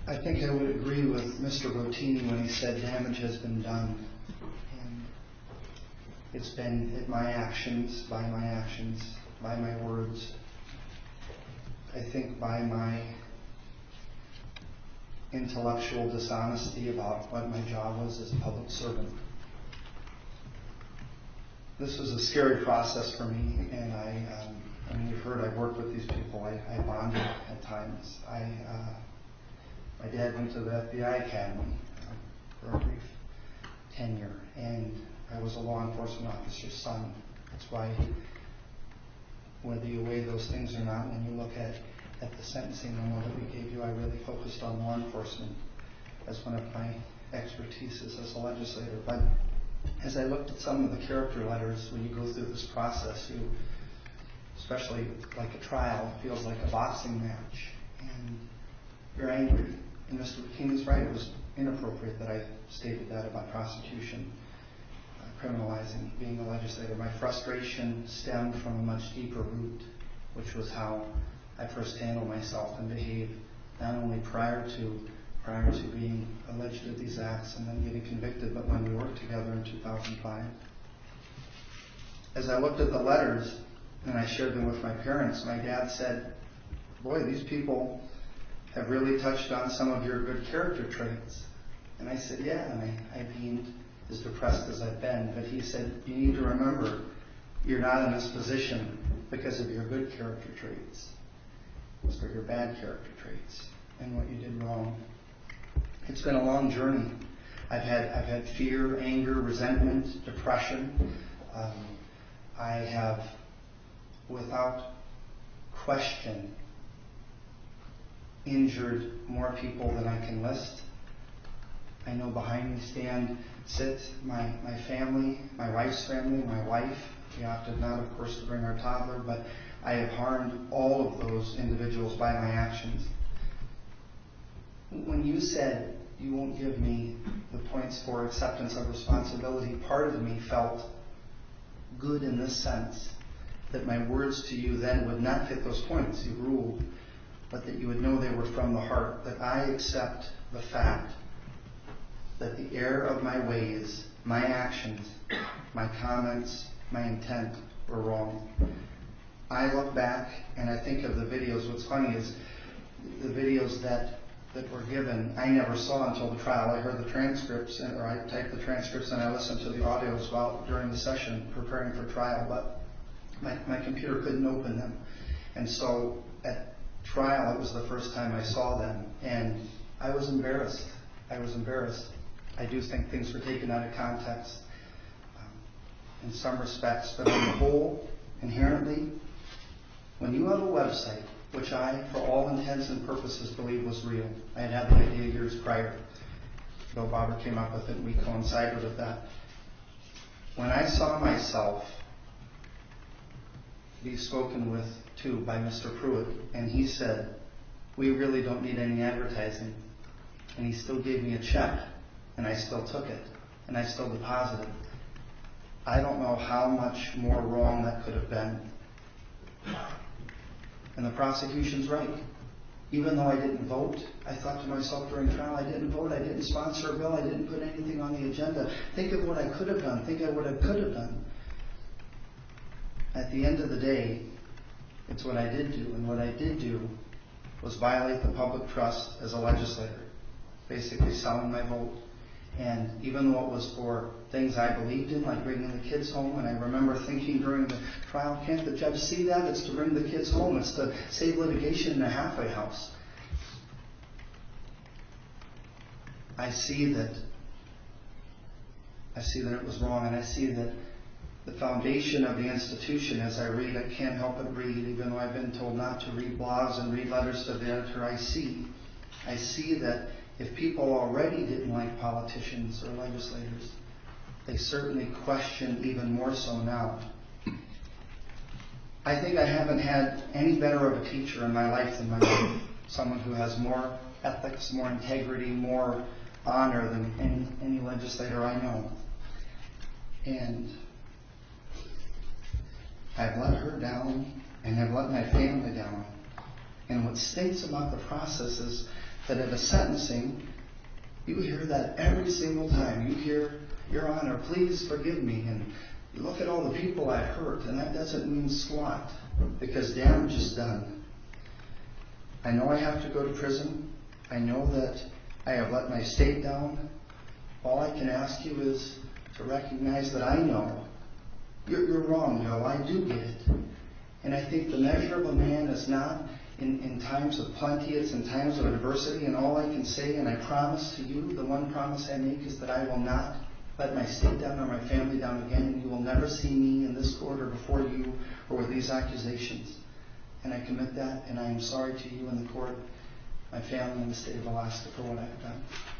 I think I would agree with Mr. Rotini when he said damage has been done. And it's been at my actions, by my words. I think by my intellectual dishonesty about what my job was as a public servant. This was a scary process for me, and I mean, you've heard I've worked with these people. I bonded at times. My dad went to the FBI Academy for a brief tenure, and I was a law enforcement officer's son. That's why, whether you weigh those things or not, when you look at the sentencing memo that we gave you, I really focused on law enforcement as one of my expertises as a legislator. But as I looked at some of the character letters, when you go through this process, you, especially like a trial, it feels like a boxing match, and you're angry. And Mr. Rotini's right, it was inappropriate that I stated that about prosecution, criminalizing being a legislator. My frustration stemmed from a much deeper root, which was how I first handled myself and behaved, not only prior to being alleged of these acts and then getting convicted, but when we worked together in 2005. As I looked at the letters and I shared them with my parents, my dad said, "Boy, these people have really touched on some of your good character traits." And I said, "Yeah," and I beamed, as depressed as I've been. But he said, "You need to remember, you're not in this position because of your good character traits. It's for your bad character traits and what you did wrong." It's been a long journey. I've had fear, anger, resentment, depression. I have, without question, injured more people than I can list. I know behind me sits my family, my wife's family, my wife. We opted not, of course, to bring our toddler, but I have harmed all of those individuals by my actions. When you said you won't give me the points for acceptance of responsibility, part of me felt good in this sense, that my words to you then would not fit those points you ruled, but that you would know they were from the heart, that I accept the fact that the error of my ways, my actions, my comments, my intent were wrong. I look back and I think of the videos. What's funny is the videos that were given, I never saw until the trial. I heard the transcripts, or I typed the transcripts and I listened to the audios during the session preparing for trial, but my computer couldn't open them. And so at trial, it was the first time I saw them, and I was embarrassed. I do think things were taken out of context in some respects, but on the whole, inherently, when you have a website, which I, for all intents and purposes, believe was real. I had the idea years prior. Bill Barber came up with it, and we coincided with that. When I saw myself be spoken with to by Mr. Pruitt, and he said, "We really don't need any advertising," and he still gave me a check, and I still took it, and I still deposited. I don't know how much more wrong that could have been. And the prosecution's right. Even though I didn't vote, I thought to myself during trial, I didn't vote, I didn't sponsor a bill, I didn't put anything on the agenda. Think of what I could have done. Think of what I could have done. At the end of the day, it's what I did do. And what I did do was violate the public trust as a legislator, basically selling my vote. And even though it was for things I believed in, like bringing the kids home, and I remember thinking during the trial, can't the judge see that? It's to bring the kids home. It's to save litigation in a halfway house. I see that it was wrong, and I see that the foundation of the institution, as I read, I can't help but read, even though I've been told not to read blogs and read letters to the editor, I see that if people already didn't like politicians or legislators, they certainly question even more so now. I think I haven't had any better of a teacher in my life than my wife. Someone who has more ethics, more integrity, more honor than any legislator I know. And I've let her down, and I've let my family down. And what stinks about the process is that at a sentencing, you hear that every single time. You hear, Your Honor, please forgive me, and look at all the people I've hurt, and that doesn't mean squat, because damage is done. I know I have to go to prison. I know that I have let my state down. All I can ask you is to recognize that I know you're wrong, Joe. I do get it. And I think the measure of a man is not in times of plenty, it's in times of adversity. And all I can say, and I promise to you, the one promise I make is that I will not let my state down or my family down again, and you will never see me in this court or before you or with these accusations. And I commit that, and I am sorry to you and the court, my family, and the state of Alaska for what I've done.